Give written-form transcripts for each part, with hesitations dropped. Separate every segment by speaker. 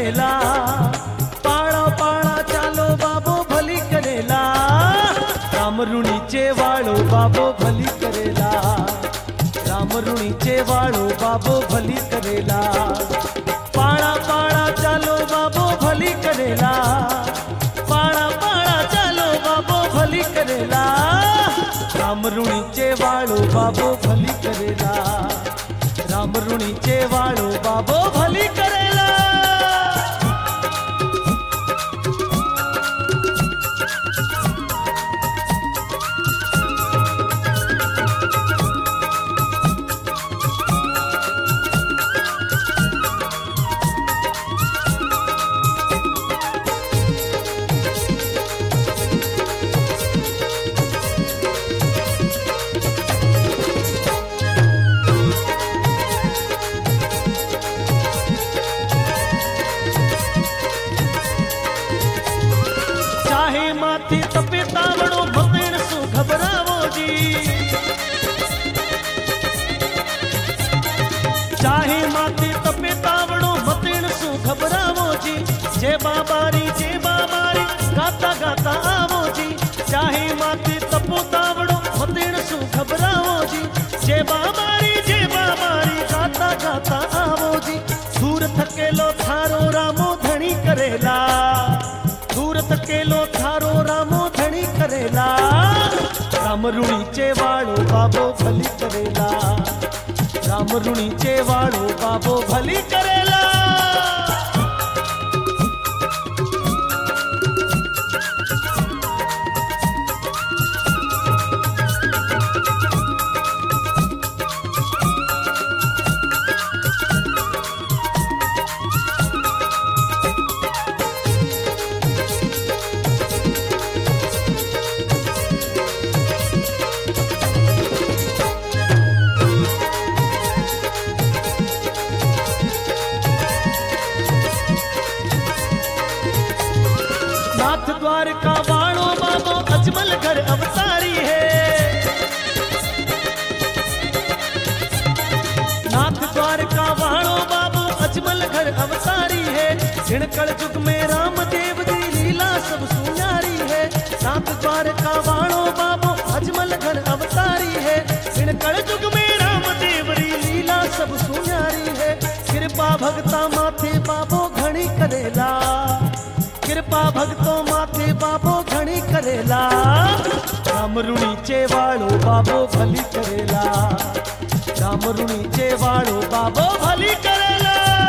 Speaker 1: करेला। पाड़ा पाड़ा चालो बाबो भली करेला। राम ऋणीचे वाळो बाबो भली करेला। राम ऋणीचे वाळो बाबो भली करेला। पाड़ा पाड़ा चालो बाबो भली करेला। पाड़ा पाड़ा चालो बाबो भली करेला। राम ऋणीचे वाळो बाबो भली करेला। राम ऋणीचे वाळो बाबो भली करेला। माथे तपे तावड़ो भतेण सु घबरावो जी। चाहे माथे तपे तावड़ो भतेण सु घबरावो जी। जय बाबारी गाता गाता आवो जी। चाहे माथे तपो तावड़ो भतेण सु घबरावो जी। जय बाबारी गाता गाता आवो जी। दूर थकेलो थारो रामो धणी करेला। दूर थकेलो थारो रामो धणी करेला। राम ऋणीचे वाळो बाबो भली करेला। राम ऋणीचे वाळो बाबो भली करेला। नाथ द्वारका वाणो बाबो अजमल घर अवतारी है। नाथ द्वारका वाणो बाबो अजमल घर अवतारी है। कल युग में रामदेव दी लीला सब सुनारी है। नाथ द्वारका वाणो बाबो अजमल घर अवतारी है। कल युग में रामदेव दी लीला सब सुनारी है। कृपा भगता माथे बाबो घणी करेला। कृपा भक्तो माथे बाबो घणी करेला। राम ऋणीचे वाळो बाबो भली करेला। राम ऋणीचे वाळो बाबो भली करेला।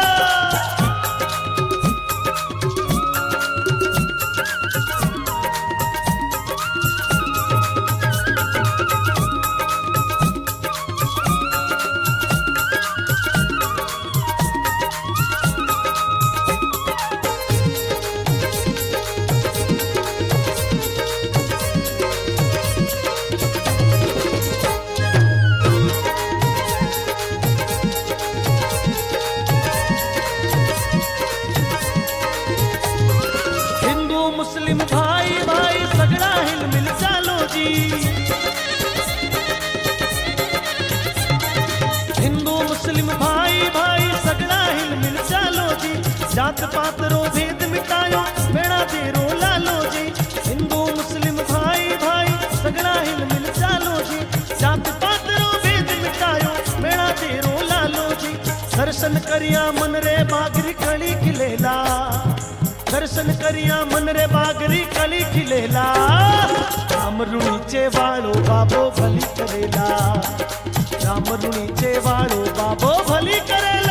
Speaker 1: मुस्लिम भाई भाई सगड़ा हिल मिल चालो जी। हिंदू मुस्लिम भाई भाई सगड़ा हिल मिल चालो जी। जात पात रो भेद मिटायो बेड़ा तेरो लालो जी। हिंदू मुस्लिम भाई भाई सगड़ा हिल मिल चालो जी। जात पात रो भेद मिटायो बेड़ा तेरो लालो जी। दर्शन करिया मन रे बागरी कली खिलेला। दर्शन करिया मन रे बागरी कली खिलेला। राम ऋणीचे वाळो बाबो भली करेला। राम ऋणीचे वाळो बाबो भली करेला।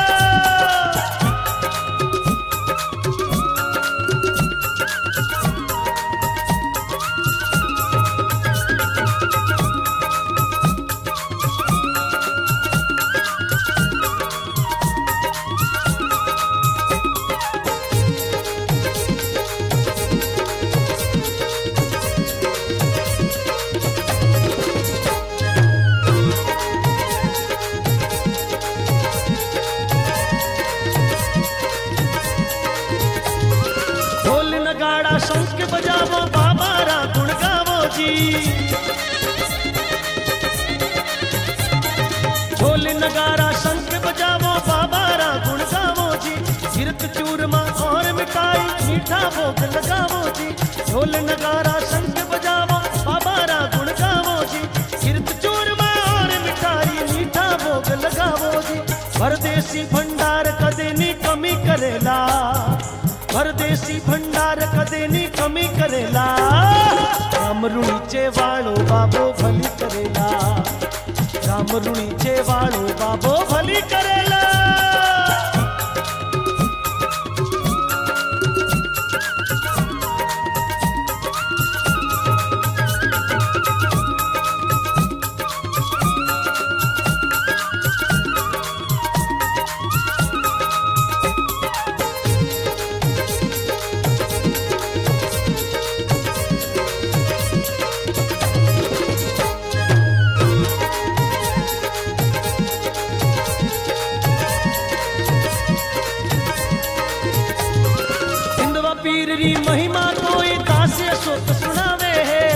Speaker 1: शंख बजावो बाबा रा गुण गावो जी। ढोल नगारा शंख बजावो बाबा रा गुण गावो जी। कीर्त चूरमा और मिठाई मीठा भोग लगावो जी। ढोल नगारा शंख बजावो बाबा रा गुण गावो जी। कीर्त चूरमा और मिठाई मीठा भोग लगावो जी। परदेसी भंडार कदे नी कमी करेला, परदेसी भंडार कदे नी कमी करेला। राम ऋणीचे वाळो बाबो भली करेला, राम ऋणीचे वाळो बाबो भली करेला। पीर री महिमा कोई दास्य शोक सुनावे है।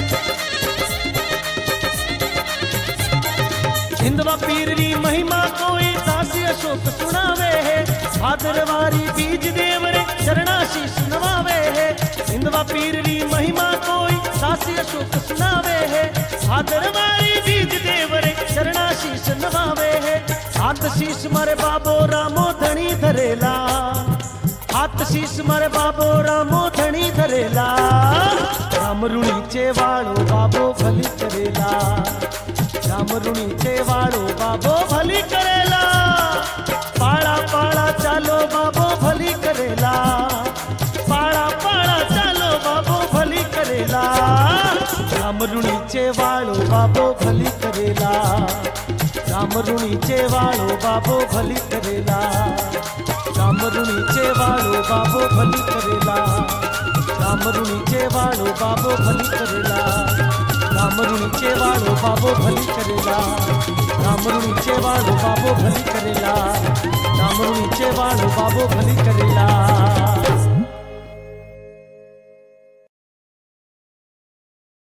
Speaker 1: हिंदवा पीर री महिमा कोई दास्य शोक सुनावे है। भादरवारी बीज देव रे चरणाशीष नवावे है। हिंदवा पीर री महिमा कोई दास्य शोक सुनावे है। भादरवारी बीज देव रे चरणाशीष नवावे है। हाथ शीश मारे बाबो रामो धनी धरेला, हाथ शीश मारे बाबो रामो धनी धरेला। राम ऋणीचे वाळो बाबो भली करेला, राम ऋणीचे वाळो बाबो भली करेला। पाळा पाळा चालो बाबो भली करेला, पाळा पाळा चालो बाबो भली करेला। राम ऋणीचे वाळो बाबो भली करेला, राम ऋणीचे वाळो बाबो भली करेला। राम ऋणीचे वाळो बाबो भली करेला, राम ऋणीचे वाळो बाबो भली करेला। राम ऋणीचे वाळो बाबो भली करेला, राम ऋणीचे वाळो बाबो भली करेला। राम ऋणीचे वाळो बाबो भली करेला।